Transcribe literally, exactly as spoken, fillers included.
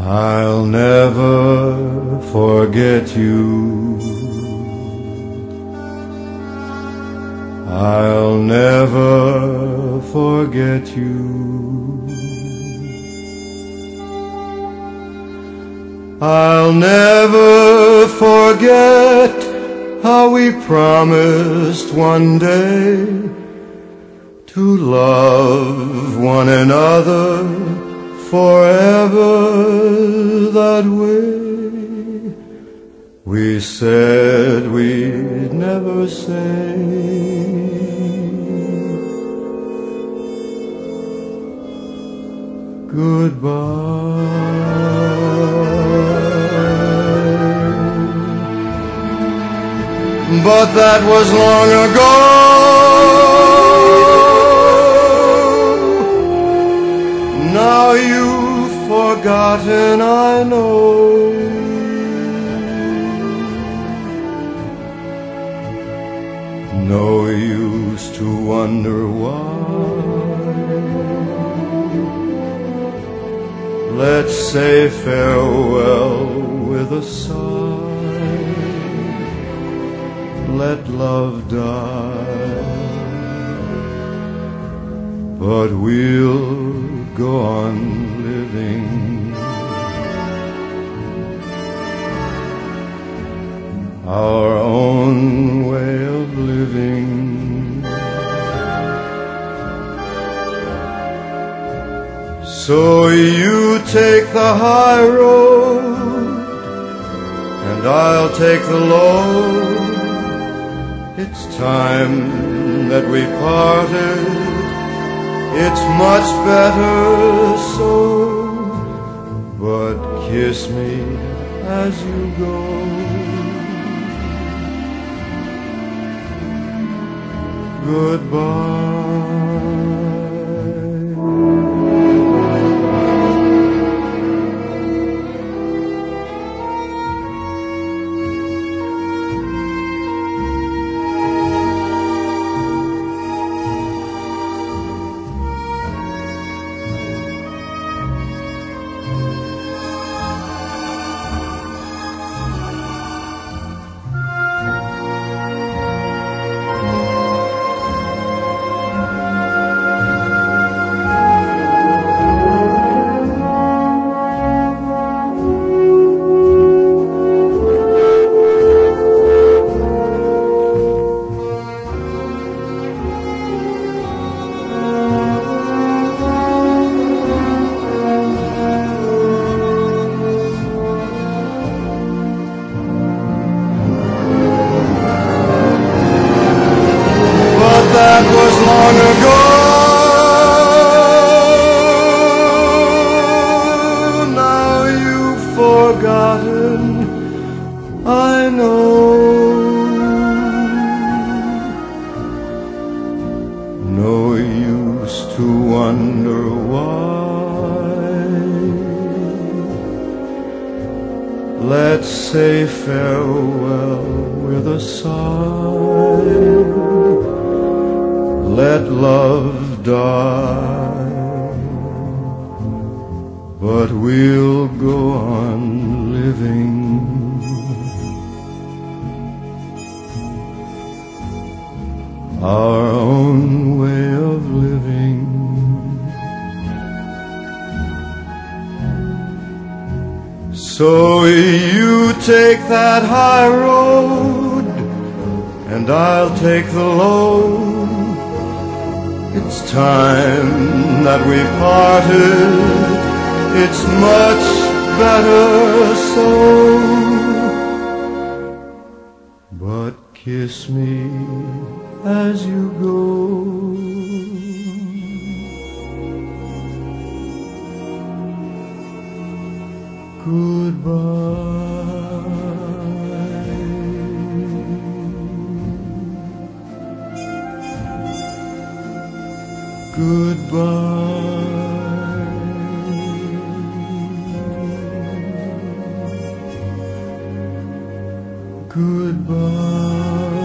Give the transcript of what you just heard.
I'll never forget you. I'll never forget you. I'll never forget how we promised one day to love one another forever that way. We said we'd never say goodbye. But that was long ago. Now you've forgotten, I know. No use to wonder why. Let's say farewell with a sigh. Let love die, but we'll go on living our own way of living. So you take the high road and I'll take the low. It's time that we parted, it's much better so. But kiss me as you go. Goodbye. That was long ago. Now you've forgotten, I know. No use to wonder why. Let's say farewell with a sigh. Let love die, but we'll go on living our own way of living. So you take that high road and I'll take the low. It's time that we parted, it's much better so. But kiss me as you go. Goodbye. Goodbye. Goodbye.